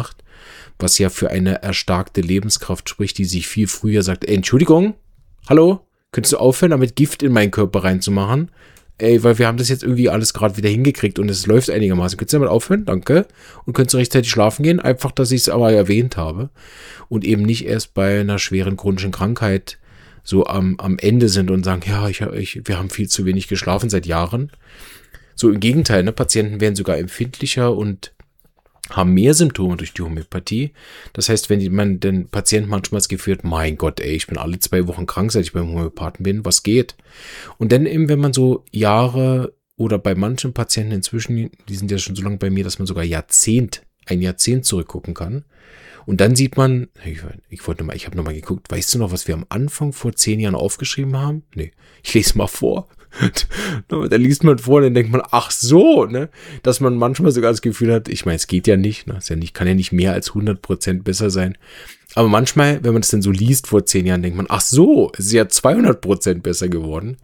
was ja für eine erstarkte Lebenskraft spricht, die sich viel früher sagt, ey, Entschuldigung, hallo, könntest du aufhören, damit Gift in meinen Körper reinzumachen? Ey, weil wir haben das jetzt irgendwie alles gerade wieder hingekriegt und es läuft einigermaßen. Könntest du damit aufhören? Danke. Und könntest du rechtzeitig schlafen gehen? Einfach, dass ich es aber erwähnt habe. Und eben nicht erst bei einer schweren chronischen Krankheit so am Ende sind und sagen, ja, wir haben viel zu wenig geschlafen seit Jahren. So im Gegenteil, ne? Patienten werden sogar empfindlicher und haben mehr Symptome durch die Homöopathie. Das heißt, wenn man den Patienten manchmal das Gefühl hat, mein Gott, ey, ich bin alle 2 Wochen krank, seit ich beim Homöopathen bin, was geht? Und dann eben, wenn man so Jahre oder bei manchen Patienten inzwischen, die sind ja schon so lange bei mir, dass man sogar ein Jahrzehnt zurückgucken kann. Und dann sieht man, ich habe nochmal geguckt, weißt du noch, was wir am Anfang vor 10 Jahren aufgeschrieben haben? Nee, ich lese mal vor. Da liest man vor und dann denkt man, ach so, ne? Dass man manchmal sogar das Gefühl hat, ich meine, es geht ja nicht, ne? Kann ja nicht mehr als 100% besser sein. Aber manchmal, wenn man das dann so liest vor 10 Jahren, denkt man, ach so, es ist ja 200% besser geworden.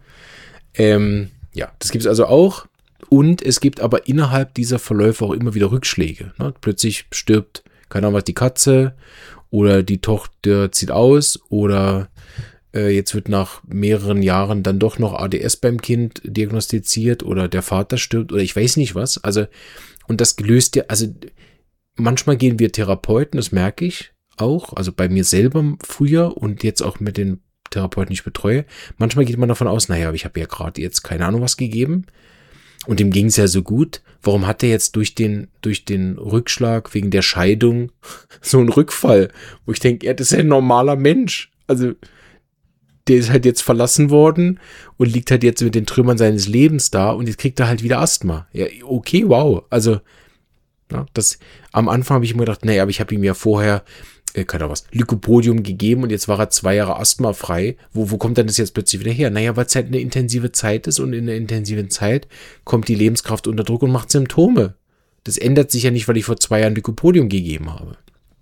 Ja, das gibt es also auch. Und es gibt aber innerhalb dieser Verläufe auch immer wieder Rückschläge. Ne? Plötzlich stirbt, keine Ahnung was, die Katze oder die Tochter zieht aus oder jetzt wird nach mehreren Jahren dann doch noch ADS beim Kind diagnostiziert oder der Vater stirbt oder ich weiß nicht was. Also, und das gelöst ja, also manchmal gehen wir Therapeuten, das merke ich auch, also bei mir selber früher und jetzt auch mit den Therapeuten, die ich betreue. Manchmal geht man davon aus, naja, ich habe ja gerade jetzt keine Ahnung was gegeben und dem ging es ja so gut. Warum hat er jetzt durch den Rückschlag wegen der Scheidung so einen Rückfall? Wo ich denke, das ist ja ein normaler Mensch. Also, der ist halt jetzt verlassen worden und liegt halt jetzt mit den Trümmern seines Lebens da und jetzt kriegt er halt wieder Asthma. Ja, okay, wow. Also, ja, am Anfang habe ich immer gedacht, naja, aber ich habe ihm ja vorher, keine Ahnung was, Lycopodium gegeben und jetzt war er 2 Jahre asthmafrei. Wo kommt denn das jetzt plötzlich wieder her? Naja, weil es halt eine intensive Zeit ist und in der intensiven Zeit kommt die Lebenskraft unter Druck und macht Symptome. Das ändert sich ja nicht, weil ich vor 2 Jahren Lycopodium gegeben habe.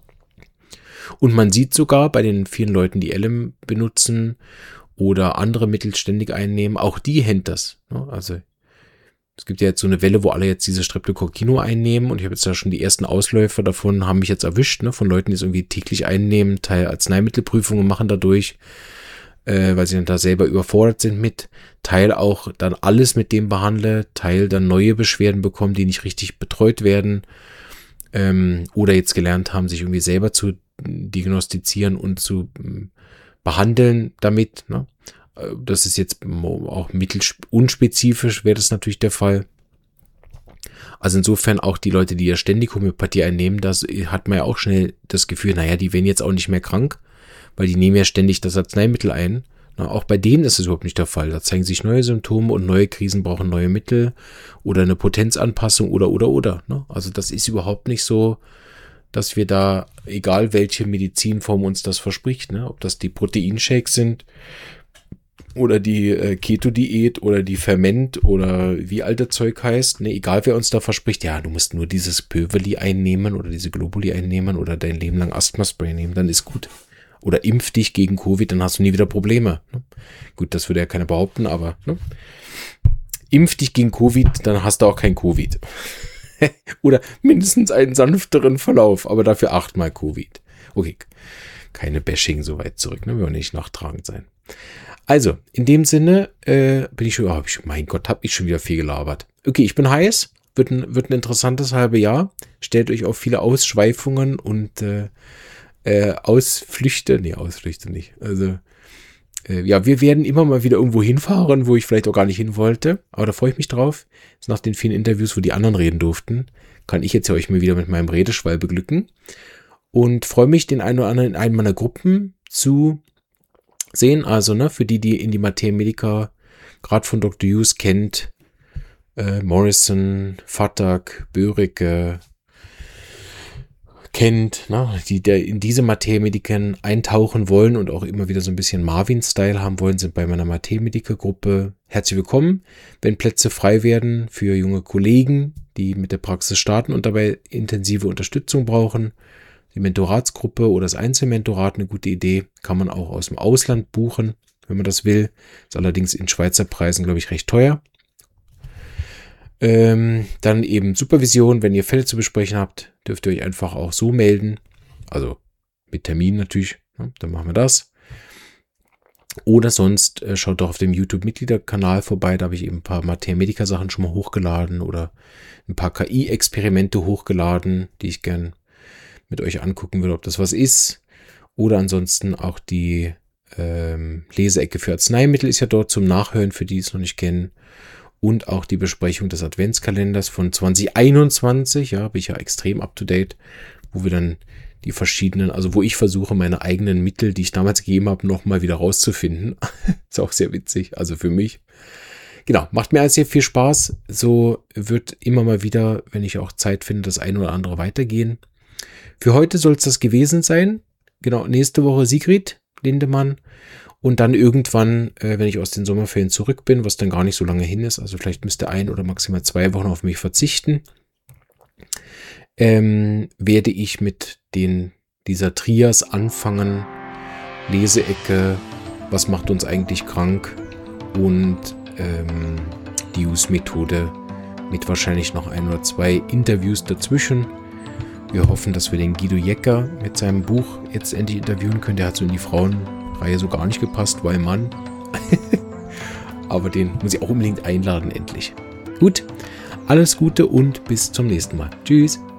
Und man sieht sogar bei den vielen Leuten, die LM benutzen oder andere Mittel ständig einnehmen, auch die hemmt das. Also es gibt ja jetzt so eine Welle, wo alle jetzt diese Streptococcino einnehmen und ich habe jetzt da schon die ersten Ausläufer davon, haben mich jetzt erwischt, ne, von Leuten, die es irgendwie täglich einnehmen, Teil Arzneimittelprüfungen machen dadurch, weil sie dann da selber überfordert sind mit, Teil auch dann alles mit dem behandle, Teil dann neue Beschwerden bekommen, die nicht richtig betreut werden oder jetzt gelernt haben, sich irgendwie selber zu diagnostizieren und zu behandeln damit. Ne? Das ist jetzt auch unspezifisch, wäre das natürlich der Fall. Also insofern auch die Leute, die ja ständig Homöopathie einnehmen, das hat man ja auch schnell das Gefühl, naja, die werden jetzt auch nicht mehr krank, weil die nehmen ja ständig das Arzneimittel ein. Na, auch bei denen ist es überhaupt nicht der Fall. Da zeigen sich neue Symptome und neue Krisen brauchen neue Mittel oder eine Potenzanpassung oder. Ne? Also das ist überhaupt nicht so, dass wir da, egal welche Medizinform uns das verspricht, ne, ob das die Proteinshakes sind oder die Keto-Diät oder die Ferment oder wie alt das Zeug heißt, ne, egal wer uns da verspricht, ja, du musst nur dieses Pöveli einnehmen oder diese Globuli einnehmen oder dein Leben lang Asthma-Spray nehmen, dann ist gut. Oder impf dich gegen Covid, dann hast du nie wieder Probleme. Ne? Gut, das würde ja keiner behaupten, aber ne? Impf dich gegen Covid, dann hast du auch kein Covid. Oder mindestens einen sanfteren Verlauf, aber dafür 8-mal Covid. Okay, keine Bashing so weit zurück, ne? Wir wollen nicht nachtragend sein. Also, in dem Sinne bin ich schon, mein Gott, habe ich schon wieder viel gelabert. Okay, ich bin heiß, wird ein interessantes halbe Jahr. Stellt euch auf viele Ausschweifungen und Ausflüchte nicht. Also, ja, wir werden immer mal wieder irgendwo hinfahren, wo ich vielleicht auch gar nicht hin wollte. Aber da freue ich mich drauf. Jetzt nach den vielen Interviews, wo die anderen reden durften, kann ich jetzt ja euch mal wieder mit meinem Redeschwall beglücken. Und freue mich, den einen oder anderen in einem meiner Gruppen zu sehen. Also, ne, für die in die Materia Medica gerade von Dr. Hughes kennt, Morrison, Fattak, Börike, kennt, ne, die in diese Materia Medica eintauchen wollen und auch immer wieder so ein bisschen Marvin-Style haben wollen, sind bei meiner Materia Medica Gruppe herzlich willkommen. Wenn Plätze frei werden für junge Kollegen, die mit der Praxis starten und dabei intensive Unterstützung brauchen, die Mentoratsgruppe oder das Einzelmentorat, eine gute Idee, kann man auch aus dem Ausland buchen, wenn man das will. Ist allerdings in Schweizer Preisen, glaube ich, recht teuer. Dann eben Supervision, wenn ihr Fälle zu besprechen habt, dürft ihr euch einfach auch so melden. Also mit Termin natürlich, ja, dann machen wir das. Oder sonst schaut doch auf dem YouTube-Mitgliederkanal vorbei, da habe ich eben ein paar Mathematica-Sachen schon mal hochgeladen oder ein paar KI-Experimente hochgeladen, die ich gern mit euch angucken würde, ob das was ist. Oder ansonsten auch die Leseecke für Arzneimittel ist ja dort zum Nachhören, für die es noch nicht kennen. Und auch die Besprechung des Adventskalenders von 2021, ja, bin ich ja extrem up-to-date, wo wir dann die verschiedenen, also wo ich versuche, meine eigenen Mittel, die ich damals gegeben habe, nochmal wieder rauszufinden. Ist auch sehr witzig, also für mich. Genau, macht mir alles sehr viel Spaß. So wird immer mal wieder, wenn ich auch Zeit finde, das eine oder andere weitergehen. Für heute soll es das gewesen sein. Genau, nächste Woche Sigrid Lindemann. Und dann irgendwann, wenn ich aus den Sommerferien zurück bin, was dann gar nicht so lange hin ist, also vielleicht müsste 1 oder maximal 2 Wochen auf mich verzichten, werde ich mit dieser Trias anfangen. Leseecke, was macht uns eigentlich krank und die Use-Methode mit wahrscheinlich noch 1 oder 2 Interviews dazwischen. Wir hoffen, dass wir den Guido Jecker mit seinem Buch jetzt endlich interviewen können. Der hat so in die Frauenreihe so gar nicht gepasst, weil Mann. Aber den muss ich auch unbedingt einladen, endlich. Gut, alles Gute und bis zum nächsten Mal. Tschüss.